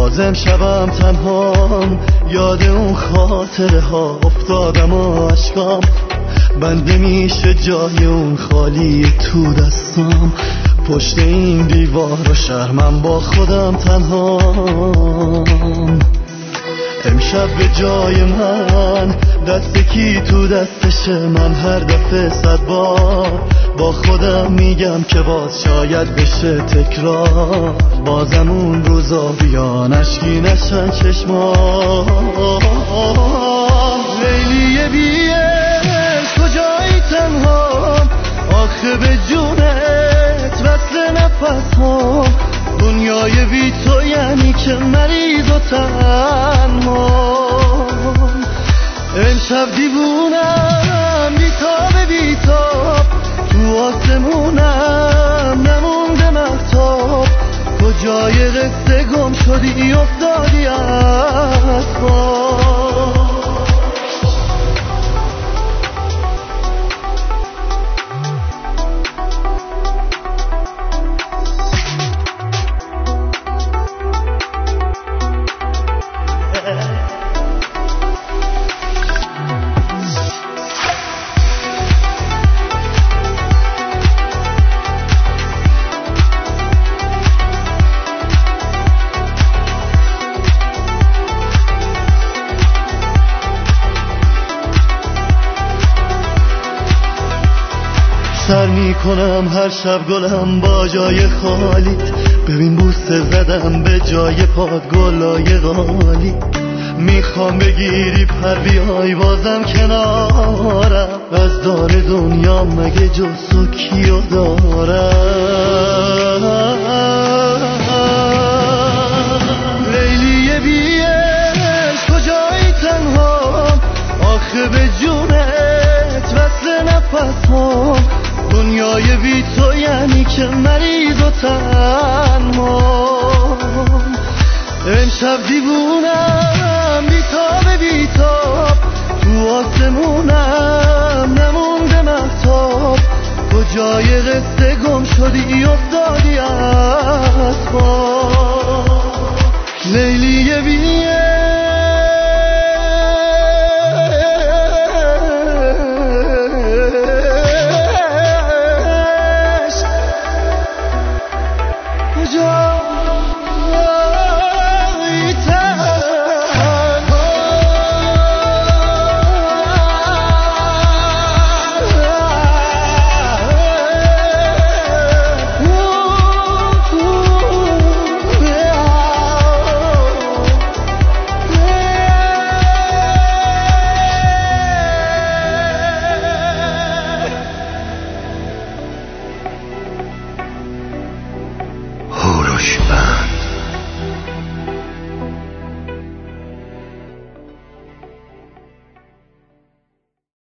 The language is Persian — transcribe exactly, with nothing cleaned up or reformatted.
بازم شبم تنهام، یاد اون خاطره ها افتادم و عشقام بنده میشه جای اون خالی تو دستام. پشت این دیوار و شهر من با خودم تنهام. امشب به جای من دست کی تو دستشه، من هر دفعه صد بار با خودم میگم که باز شاید بشه تکرار. بازم اون روزا بیان اشکی نشن چشمام. لیلی بیش کجایی تنهام، آخه به جونت وصل نفس ها. دنیای بی تو یعنی که مریض و تنهام. امشب دیوونم بیتاب بیتاب، تو آسمونم نمونده مهتاب. کجای قصه گم شدی افتادی از خواب. سر میکنم هر شب گلم با جای خالیت، ببین بوسه زدم به جای پاد گلای غالی. میخوام بگیری پر بیای بازم کنارم، از دار دنیا مگه جز تو کیو دارم. لیلی بیش کجایی تنهام، آخه به جونت وصل نفس هام. دنیای بی تو یعنی که مریض و تنهام. امشب دیوونم بیتاب بیتاب، تو آسمونم نمونده مهتاب. کجای قصه گم شدی افتادی